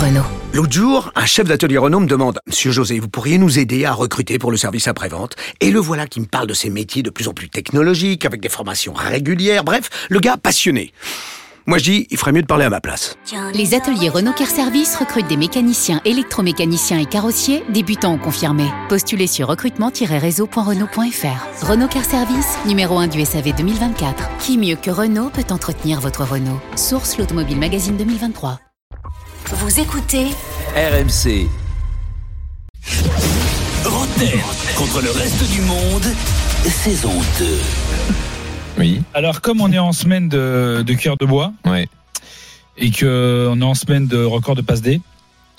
Renault. L'autre jour, un chef d'atelier Renault me demande « Monsieur José, vous pourriez nous aider à recruter pour le service après-vente ?» Et le voilà qui me parle de ces métiers de plus en plus technologiques, avec des formations régulières, bref, le gars passionné. Moi je dis, il ferait mieux de parler à ma place. Les ateliers Renault Car Service recrutent des mécaniciens, électromécaniciens et carrossiers, débutants ou confirmés. Postulez sur recrutement-réseau.renault.fr. Renault Car Service, numéro 1 du SAV 2024. Qui mieux que Renault peut entretenir votre Renault? Source l'Automobile Magazine 2023. Vous écoutez RMC. Rotten contre le reste du monde, saison 2. Oui. Alors, comme on est en semaine de cœur de bois, Ouais. et qu'on est en semaine de record de passe D,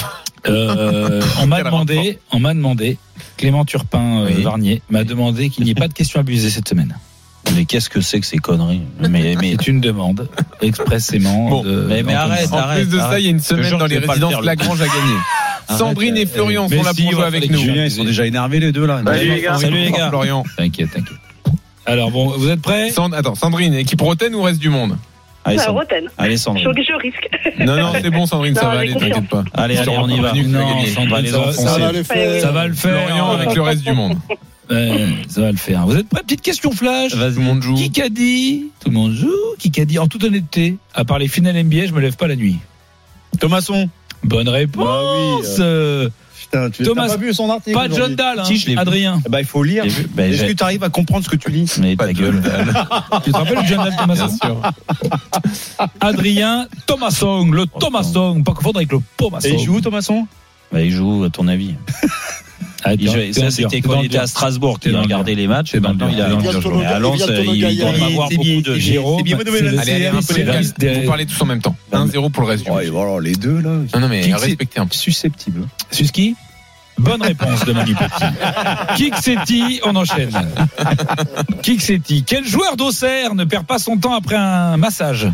on m'a demandé, Clément Turpin Oui. Varnier m'a demandé qu'il n'y ait pas de questions abusées cette semaine. Mais qu'est-ce que c'est que ces conneries? Mais C'est une demande expressément. Bon, mais arrête. En plus de ça, il y a une semaine jure dans que les je vais pas le résidences faire, Lagrange à gagner. Sandrine et Florian sont là pour jouer avec nous. Julien, ils sont déjà énervés les deux là. Salut les gars. Florian. T'inquiète. Alors bon, vous êtes prêts? Attends, Sandrine, équipe Rotten ou reste du monde? Allez, Rotten. Allez, Sandrine. Je risque. Non, c'est bon, Sandrine, ça Non, va j'ai aller, confiance. t'inquiète pas. Allez, on y va. Non, Sandrine, ça va le faire. Ça va le faire. Florian avec le reste du monde. Ça va le faire. Vous êtes prêts? Petite question flash. Tout le monde joue. Qui qu'a dit? Tout le monde joue. Qui qu'a dit? En toute honnêteté, à part les finales NBA, je me lève pas la nuit. Thomasson. Bonne réponse. Putain, tu Thomas, n'as pas vu son article? Pas de John Dahl, hein, Si, je l'ai vu. Adrien. Bah, il faut lire. Est-ce que tu arrives à comprendre ce que tu lis? Mais Pas ta de gueule. Tu te rappelles de John Dahl, Bien Thomasson? sûr. Adrien Thomasson, le Thomasson, pas confondre avec le Thomasson. Et il joue où, Thomasson? Bah, il joue, à ton avis. Il jouait, ça, c'était quand il était à Strasbourg qu'il regardait les matchs. Et maintenant, il a à Lens, il doit avoir beaucoup de Jérôme. Allez, un peu les gars, vous parlez tous en même temps. 1-0 pour le reste du monde. Ouais, voilà, les deux, là. Non, mais respectez un peu. Susceptible. Suski? Bonne réponse de Manu Petit. Kiksetti, on enchaîne. Kiksetti. Quel joueur d'Auxerre ne perd pas son temps après un massage?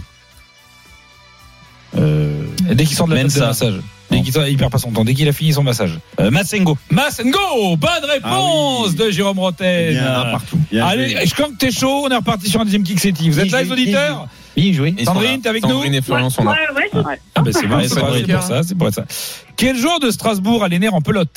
Dès qu'il sort de la table de massage. Il perd pas son temps. Dès qu'il a fini son massage. Massengo. Bonne réponse de Jérôme Rotten. Bien, partout. Bien Allez, joué. je crois que t'es chaud. On est reparti sur un deuxième Kiksetti. Vous êtes là, les auditeurs? Bien joué. Sandrine, t'es avec nous? Sandrine et Florian sont là. Ouais, c'est vrai. Ah ben c'est bon, Ouais, c'est Sandrine. pour ça, c'est pour ça. Quel joueur de Strasbourg a les nerfs en pelote?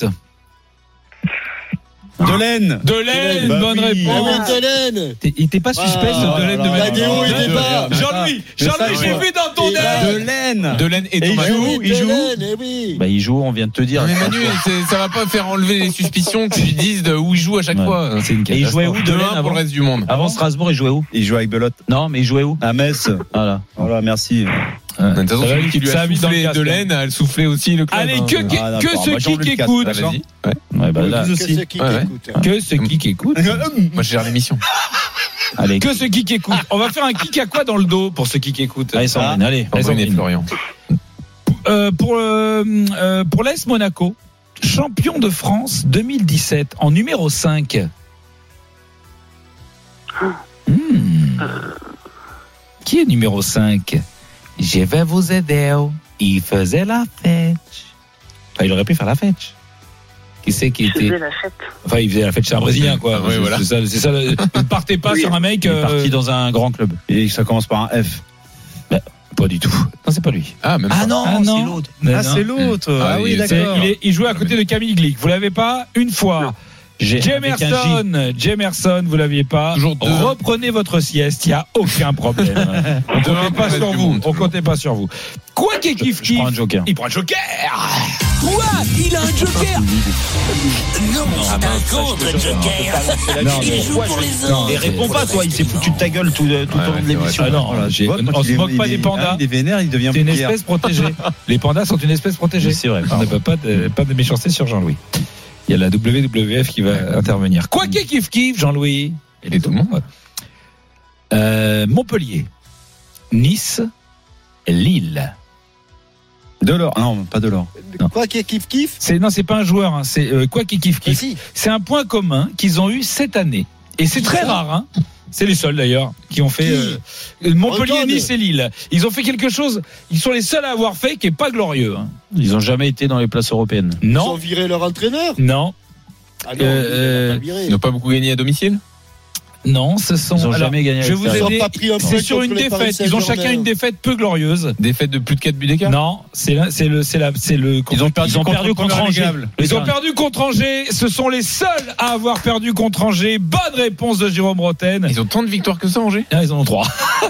Delaine. Delaine, Bah bonne oui. réponse. Delaine. Il était pas suspect, ce Delaine de Badéo, Manu. il est pas. Jean-Louis, j'ai vu dans ton œil. Delaine. Delaine et Et il Thomas. joue, il joue. Bah, il joue, on vient de te dire. Non, mais Manu, ça va pas faire enlever les suspicions que tu dises de où il joue à chaque fois. C'est une Et il jouait où, Delaine Delaine, pour avant le reste du monde. Avant Strasbourg, il jouait où? Il joue avec Belote. Non, mais il jouait où? À Metz. Voilà. Voilà, merci. De toute façon, Ça va, celui qui lui ça a a mis dans le soufflé casque. Delaine a soufflé aussi le club. Allez, hein. que Ah, ceux d'accord, moi, qui j'enlève le casque. écoutent, Ah, vas-y. Ouais. Ouais, bah là. Vous aussi. que ceux qui écoutent, Moi, je gère l'émission. Allez. que ceux qui écoutent. On va faire un kick à quoi dans le dos pour ceux qui écoutent. Allez, Sandrine, allez. Sandrine et Florian. Pour l'AS Monaco, champion de France 2017 en numéro 5. Qui est numéro 5? Je vais vous aider. Il faisait la fête. Enfin, il aurait pu faire la fête. Qui c'est qui Je était? faisais la fête. Enfin, il faisait la fête chez un Brésilien, quoi. Oui, voilà. C'est ça. Ne partez pas sur un mec. Il est parti dans un grand club. Et ça commence par un F. Pas du tout. Non, c'est pas lui. Ah, même pas. non, Ah, non. c'est l'autre. Ah, c'est l'autre. Ah, Ah oui, oui, d'accord. Il jouait à côté de Camille Glick. Vous l'avez pas? Une fois. Jemerson, vous l'aviez pas. Toujours deux. Reprenez votre sieste, il n'y a aucun problème. On comptait pas sur vous. On comptait pas sur vous. Quoi qu'il kiffe, Je prends un joker. il prend un joker. Quoi? Il a un joker? Non, c'est un contre-joker. Il joue pour les autres. Et réponds pas, toi, il s'est foutu de ta guelle tout au long de l'émission. Ah non, on se moque pas des pandas. Il est vénère, il devient C'est une vulgaire. espèce protégée. Les pandas sont une espèce protégée. C'est vrai. On ne peut pas de méchanceté sur Jean-Louis. Il y a la WWF qui va intervenir. Quoi qu'il kiffe, Jean-Louis. Et tout le monde. Montpellier, Nice, Lille. Delors. Non, pas Delors. Quoi qui kiff C'est pas un joueur, hein, c'est quoi qu'il kiffe. Si. C'est un point commun qu'ils ont eu cette année. Et c'est très rare, hein. C'est les seuls d'ailleurs qui ont fait Montpellier, Antoine. Nice et Lille. Ils ont fait quelque chose. Ils sont les seuls à avoir fait qui est pas glorieux. Hein. Ils ont jamais été dans les places européennes. Ils ont Non, viré leur entraîneur. non, Ah non, ils l'ont pas viré. Ils n'ont pas beaucoup gagné à domicile. Non, ce sont. Ils ont jamais gagné. Je vais vous aider. C'est sur une défaite. Ils ont chacun une défaite peu glorieuse. Défaite de plus de 4 buts d'écart. Non, c'est le. Ils ont perdu contre Angers. Ils ont perdu contre Angers. Ce sont les seuls à avoir perdu contre Angers. Bonne réponse de Jérôme Roten. Ils ont tant de victoires que ça, Angers. Ils en ont 3.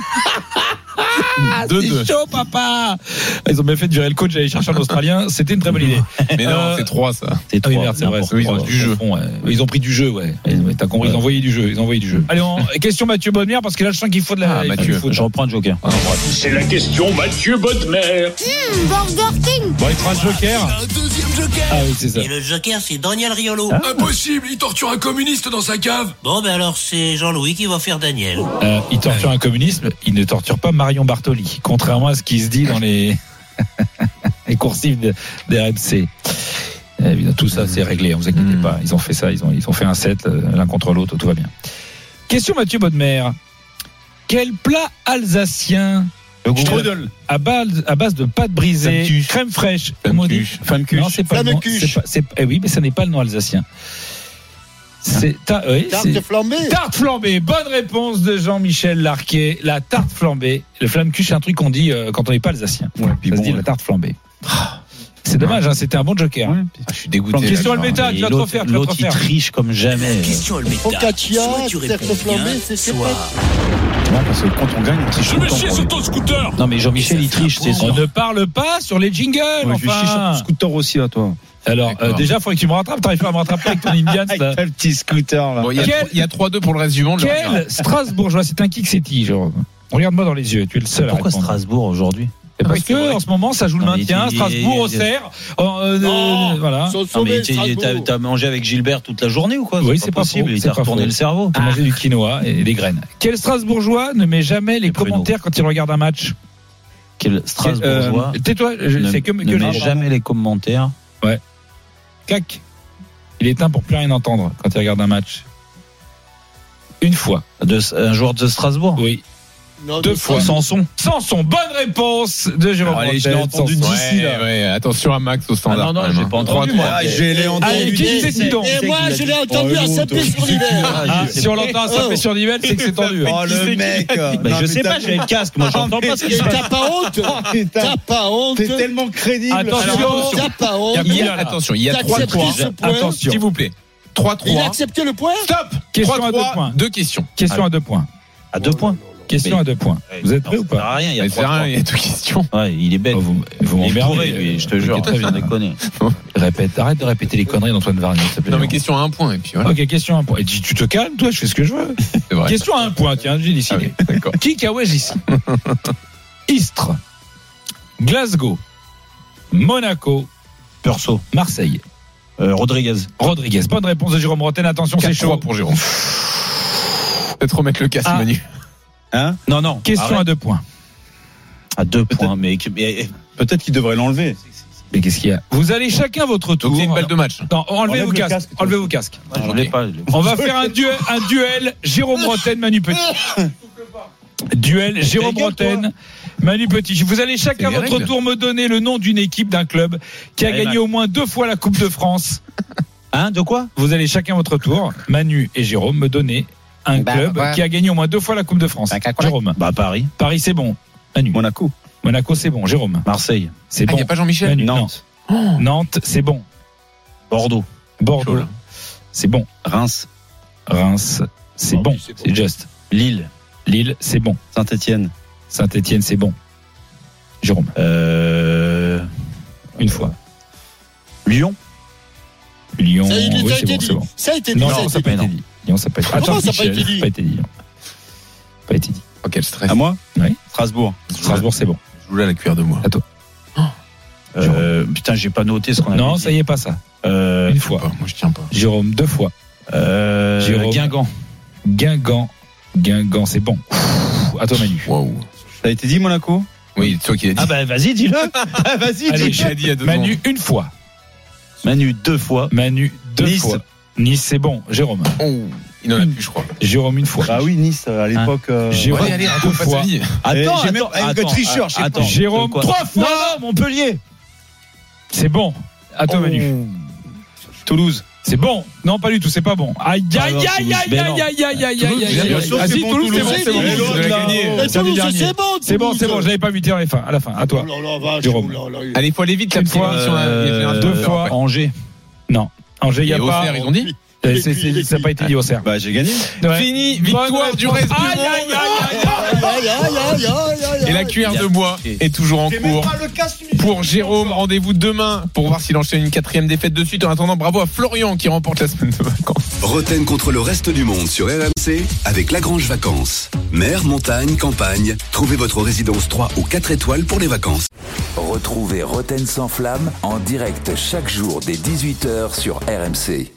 C'est chaud, papa. Ils ont bien fait de virer le coach, d'aller chercher un Australien. C'était une très bonne idée. Mais non, c'est 3 ça. C'est 3. Merde, c'est vrai. Ils ont du jeu. Ils ont pris du jeu, ouais. T'as compris, ils ont envoyé du jeu. Allez, question Mathieu Bodmer, parce que là, je sens qu'il faut de la. Mathieu. Je reprends le joker. C'est la question Mathieu Bodmer. Burger King. Bon, il prend un joker. Un deuxième joker. Ah oui, c'est ça. Et le joker, c'est Daniel Riolo. Impossible, il torture un communiste dans sa cave. Bon, ben alors, c'est Jean-Louis qui va faire Daniel. Il torture un communisme, il ne torture pas Marion Bartoli, contrairement à ce qui se dit dans les coursives des RMC. Évidemment, tout ça, c'est réglé, ne vous inquiétez pas. Ils ont fait ça, ils ont fait un set, l'un contre l'autre, tout va bien. Question Mathieu Bodmer. Quel plat alsacien Strudel. à base de pâte brisée, crème fraîche, comment on dit Flammekuche. Non, c'est pas le nom. Oui, mais ça n'est pas le nom alsacien. Tarte flambée. Tarte flambée. Bonne réponse de Jean-Michel Larquet. La tarte flambée. Le flammekuche, c'est un truc qu'on dit quand on n'est pas alsacien. Ouais, puis ça se dit la tarte flambée. C'est dommage, c'était un bon joker. Je suis dégoûté. Question Almeta, tu vas trop faire. L'autre, il triche comme jamais. Question Almeta. Focaccia, Soit tu réponds tarte flambée, bien, c'est soit... Non, parce que quand on gagne, on triche Je tout me le temps. chie sur ton scooter. Non, mais Jean-Michel, il triche, c'est On sûr. ne parle pas sur les jingles, Ouais, je chie sur ton enfin. scooter aussi, là, toi. Alors, déjà, il faudrait que tu me rattrapes. T'arrives pas à me rattraper avec ton Indian, là. Avec le petit scooter, là. Bon, il y a 3-2 pour le reste du monde. Quel Strasbourgeois, c'est un Kik-Setti, Jérôme. Regarde-moi dans les yeux, tu es le seul à Pourquoi répondre. Strasbourg aujourd'hui? Parce que en ce moment, ça joue le Non, mais maintien. Strasbourg, Auxerre. Voilà. Non, mais t'as mangé avec Gilbert toute la journée ou quoi? Oui, c'est pas possible. faux, Il c'est t'a pas retourné faux. le cerveau. T'as mangé du quinoa et des graines. Quel Strasbourgeois ne met jamais les pruneaux. commentaires quand il regarde un match? Quel Strasbourgeois Tais-toi, c'est que ne met jamais les commentaires. Cac. Il éteint pour plus rien entendre quand il regarde un match. Une fois. Un joueur de Strasbourg? Oui. Non, 2 fois. Samson. Sanson. Bonne réponse de Jérôme. Allez, je l'ai Rotten. entendu Sanson. d'ici, là. Ouais, attention à Max au standard. non, quand même, j'ai hein. pas entendu. 3-3. Ah, je l'ai entendu. Allez, qui c'est donc? Et moi, je l'ai entendu à Saint-Pé-sur-l'Hiver. Si on l'entend à Saint-Pé-sur-Nivelle, c'est que c'est tendu. Oh, le mec. Je sais pas, j'ai le casque. Moi, j'entends pas ce qui se passe. T'as pas honte? T'as pas honte? T'es tellement crédible. Attention. T'as pas honte? Attention, il y a T'as accepté 3-3. ce point? Attention. S'il vous plaît. Il a 3-3. accepté le point? Stop. Question à 2 3-3. points. 2 questions. Question à 2 points. À 2 points. Question à 2 points. Vous êtes prêts ou Ça sert pas? à rien, il y a Mais c'est rien, il y a 2 questions. Ouais, il est bête. Vous Il est m'emmerdez, bourré, lui, je te jure. Très bien. Sans déconner. Arrête de répéter les conneries d'Antoine Varnier, s'il te plaît. Non, mais question à 1 point. Et puis voilà. Ok, question à 1 point. Et tu te calmes, toi, je fais ce que je veux. C'est vrai. Question à 1 point, tiens, j'ai décidé. Ah oui, d'accord. Qui Kawaj ici? Istres, Glasgow, Monaco, Perso. Marseille. Rodriguez. Rodriguez. Bonne réponse de Jérôme Rotten. Attention, c'est 4-3 chaud. pour Jérôme. Peut-être remettre le casque, Ah. Manu. Hein? Non. Question Arrête. à 2 points. À 2 points, mais Peut-être qu'il devrait l'enlever. Mais qu'est-ce qu'il y a? Vous allez chacun votre tour. Donc c'est une balle de match. Non, enlevez vos Enlève le casques. casque, toi. Enlevez vos casques. je l'ai pas. On va faire un duel Jérôme Rotten, Manu Petit. Duel Jérôme Régale, Rotten, Manu Petit. Vous allez chacun à C'est les votre règles. tour me donner le nom d'une équipe, d'un club qui a Allez, gagné Max. au moins 2 fois la Coupe de France. Hein, de quoi? Vous allez chacun à votre tour, Manu et Jérôme, me donner un club qui a gagné au moins 2 fois la Coupe de France. Jérôme. Bah, Paris. Paris, c'est bon. Manu. Monaco. Monaco, c'est bon. Jérôme. Marseille. C'est Ah, il bon. n'y a pas Jean-Michel. Manu, Nantes. non. Nantes, c'est bon. Bordeaux. Bordeaux, Chaud, là. c'est bon. Reims. Reims, c'est bon. C'est juste. Lille. Lille, c'est bon. Saint-Etienne. Saint-Etienne, c'est bon. Jérôme. Une fois. Lyon. Lyon, Ça, oui, a c'est été bon, dit. c'est bon. Ça a été dit. Non, ça a ça n'a été pas dit. été dit. Lyon, ça n'a pas été dit. Comment Attends, ça n'a pas Michel, été dit? pas été dit. Pas été dit. Oh, quel stress. À moi? Oui. Strasbourg. Strasbourg, c'est bon. Je voulais à la cuillère de moi. Putain, j'ai pas noté ce qu'on avait Non, dit. ça y est, pas ça. Euh, Une fois. Moi, je tiens pas. Jérôme, 2 fois. Jérôme. Guingamp. Guingamp, c'est bon. À toi, Manu. Waouh. Ça a été dit, Monaco? Oui, c'est toi qui l'as dit. Ah bah vas-y, dis-le. Vas-y, Allez, J'ai dit il y a 2 Manu, ans. une fois. Manu, 2 fois. Manu, 2 Nice. fois. Nice, c'est bon. Jérôme. Oh, il en a plus, je crois. Jérôme, une fois. Ah oui, Nice, à l'époque. Jérôme, Allez, 2 raconte pas fois. ta vie. j'ai même- avec le tricheur, je sais pas. Jérôme, Quoi 3 fois. Non, Montpellier. C'est bon. À toi, Manu. Toulouse. C'est bon. Non, pas du tout, c'est pas bon. Aïe. Vas-y, Toulouse, c'est bon. C'est bon, je l'avais pas vu dire à la fin. À toi. Jérôme. Allez, il faut aller vite, la fois, deux fois. Angers. Non. Angers, il n'y a pas. Ils ont dit ça n'a pas été dit au CERF. Bah, j'ai gagné. Fini, victoire du reste du monde. Et la cuillère de bois est toujours en cours. Pour Jérôme, rendez-vous demain pour voir s'il enchaîne une 4e défaite de suite. En attendant, bravo à Florian qui remporte la semaine de vacances. Roten contre le reste du monde sur RMC avec Lagrange Vacances. Mer, montagne, campagne, trouvez votre résidence 3 ou 4 étoiles pour les vacances. Retrouvez Roten sans flamme en direct chaque jour dès 18h sur RMC.